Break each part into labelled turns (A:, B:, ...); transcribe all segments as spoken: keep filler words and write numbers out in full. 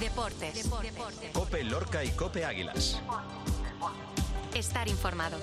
A: Deportes. Deportes.
B: COPE Lorca y COPE Águilas.
A: Estar informado.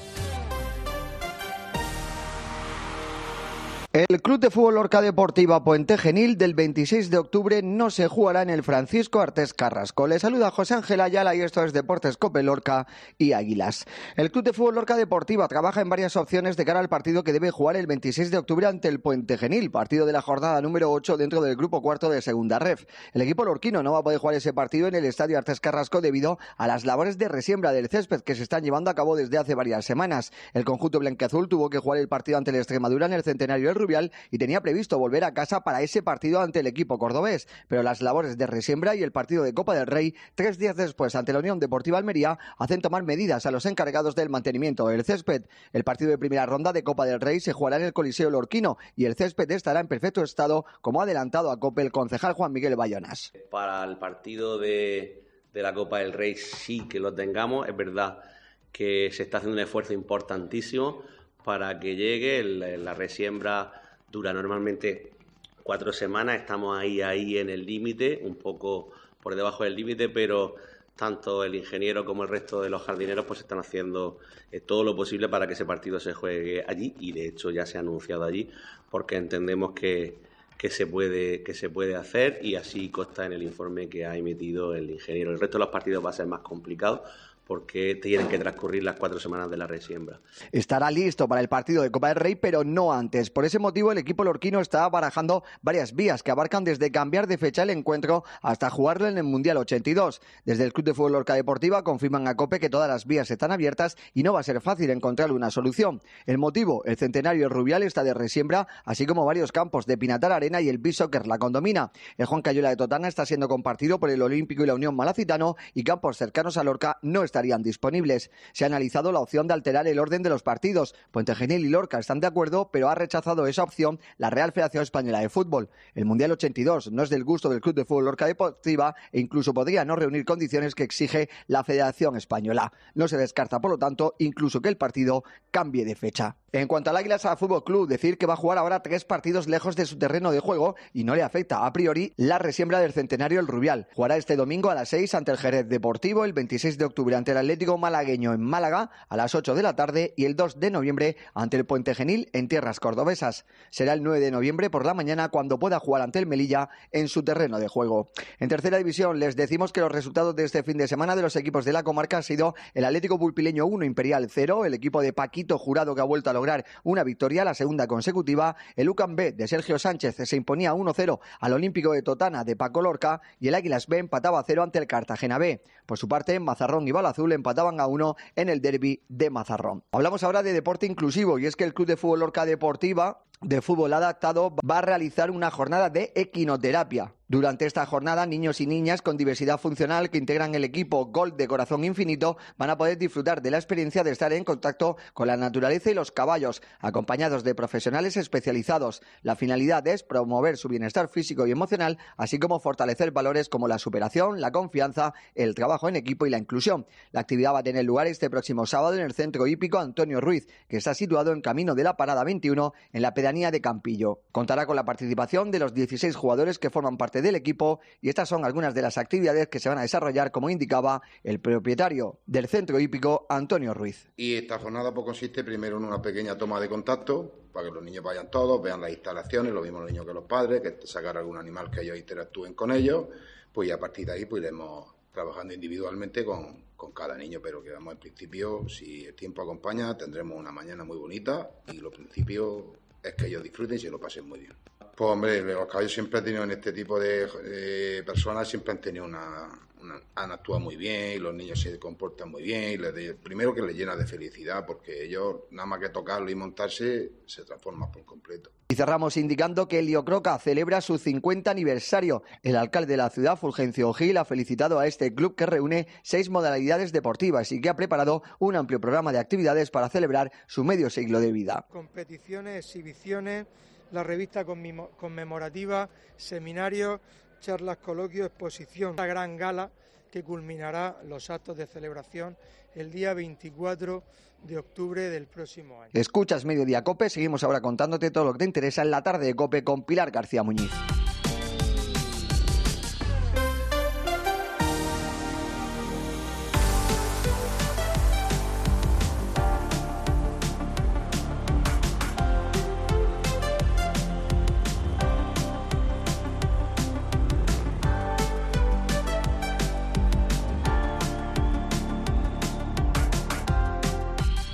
C: El Club de Fútbol Lorca Deportiva Puente Genil del veintiséis de octubre no se jugará en el Francisco Artés Carrasco. Le saluda José Ángel Ayala y esto es Deportes COPE Lorca y Águilas. El Club de Fútbol Lorca Deportiva trabaja en varias opciones de cara al partido que debe jugar el veintiséis de octubre ante el Puente Genil, partido de la jornada número ocho dentro del grupo cuarto de Segunda Ref. El equipo lorquino no va a poder jugar ese partido en el Estadio Artés Carrasco debido a las labores de resiembra del césped que se están llevando a cabo desde hace varias semanas. El conjunto blanquiazul tuvo que jugar el partido ante el Extremadura en el Centenario del Rubial y tenía previsto volver a casa para ese partido ante el equipo cordobés, pero las labores de resiembra y el partido de Copa del Rey, tres días después ante la Unión Deportiva Almería, hacen tomar medidas a los encargados del mantenimiento del césped. El partido de primera ronda de Copa del Rey se jugará en el Coliseo Lorquino y el césped estará en perfecto estado, como ha adelantado a COPE el concejal Juan Miguel Bayonas.
D: Para el partido de, de la Copa del Rey sí que lo tengamos, es verdad que se está haciendo un esfuerzo importantísimo para que llegue, el, la resiembra dura normalmente cuatro semanas, estamos ahí, ahí en el límite, un poco por debajo del límite, pero tanto el ingeniero como el resto de los jardineros pues están haciendo eh, todo lo posible para que ese partido se juegue allí y de hecho ya se ha anunciado allí porque entendemos que, que, se puede, que se puede hacer y así consta en el informe que ha emitido el ingeniero. El resto de los partidos va a ser más complicado porque tienen que transcurrir las cuatro semanas de la resiembra.
C: Estará listo para el partido de Copa del Rey, pero no antes. Por ese motivo, el equipo lorquino está barajando varias vías que abarcan desde cambiar de fecha el encuentro hasta jugarlo en el Mundial ochenta y dos. Desde el Club de Fútbol Lorca Deportiva confirman a COPE que todas las vías están abiertas y no va a ser fácil encontrar una solución. El motivo, el Centenario del Rubial está de resiembra, así como varios campos de Pinatar Arena y el Beach Soccer la condomina. El Juan Cayola de Totana está siendo compartido por el Olímpico y la Unión Malacitano y campos cercanos a Lorca no están estarían disponibles. Se ha analizado la opción de alterar el orden de los partidos. Puente Genil y Lorca están de acuerdo, pero ha rechazado esa opción la Real Federación Española de Fútbol. El Mundial ochenta y dos no es del gusto del Club de Fútbol Lorca Deportiva e incluso podría no reunir condiciones que exige la Federación Española. No se descarta, por lo tanto, incluso que el partido cambie de fecha. En cuanto al Águilas a Fútbol Club, decir que va a jugar ahora tres partidos lejos de su terreno de juego y no le afecta a priori la resiembra del Centenario del Rubial. Jugará este domingo a las seis ante el Jerez Deportivo, el veintiséis de octubre ante el Atlético Malagueño en Málaga a las ocho de la tarde y el dos de noviembre ante el Puente Genil en tierras cordobesas. Será el nueve de noviembre por la mañana cuando pueda jugar ante el Melilla en su terreno de juego. En tercera división les decimos que los resultados de este fin de semana de los equipos de la comarca han sido el Atlético Bulpileño uno, Imperial cero, el equipo de Paquito Jurado que ha vuelto a lograr una victoria, la segunda consecutiva. El U C A M B de Sergio Sánchez se imponía uno cero al Olímpico de Totana de Paco Lorca y el Águilas B empataba a cero ante el Cartagena B. Por su parte, Mazarrón y Balazul empataban a uno en el derbi de Mazarrón. Hablamos ahora de deporte inclusivo y es que el Club de Fútbol Lorca Deportiva de fútbol adaptado va a realizar una jornada de equinoterapia. Durante esta jornada, niños y niñas con diversidad funcional que integran el equipo Gol de Corazón Infinito van a poder disfrutar de la experiencia de estar en contacto con la naturaleza y los caballos, acompañados de profesionales especializados. La finalidad es promover su bienestar físico y emocional, así como fortalecer valores como la superación, la confianza, el trabajo en equipo y la inclusión. La actividad va a tener lugar este próximo sábado en el Centro Hípico Antonio Ruiz, que está situado en camino de la Parada veintiuno en la pedanía de Campillo. Contará con la participación de los dieciséis jugadores que forman parte del equipo y estas son algunas de las actividades que se van a desarrollar, como indicaba el propietario del Centro Hípico, Antonio Ruiz.
E: Y esta jornada pues, consiste primero en una pequeña toma de contacto para que los niños vayan todos, vean las instalaciones, lo mismo los niños que los padres, que sacar algún animal que ellos interactúen con ellos, pues y a partir de ahí pues iremos trabajando individualmente con, con cada niño, pero que vamos en principio, si el tiempo acompaña, tendremos una mañana muy bonita y lo principio es que ellos disfruten y se lo pasen muy bien. Pues hombre, los caballos siempre han tenido en este tipo de eh, personas, siempre han tenido una, una, han actuado muy bien y los niños se comportan muy bien y les de, primero que les llena de felicidad porque ellos nada más que tocarlo y montarse se transforman por completo.
C: Y cerramos indicando que Elio Croca celebra su cincuenta aniversario. El alcalde de la ciudad, Fulgencio Gil, ha felicitado a este club que reúne seis modalidades deportivas y que ha preparado un amplio programa de actividades para celebrar su medio siglo de vida.
F: Competiciones, exhibiciones, la revista conmemorativa, seminarios, charlas, coloquios, exposición. La gran gala que culminará los actos de celebración el día veinticuatro de octubre del próximo año.
C: Escuchas Mediodía COPE, seguimos ahora contándote todo lo que te interesa en la tarde de COPE con Pilar García Muñiz.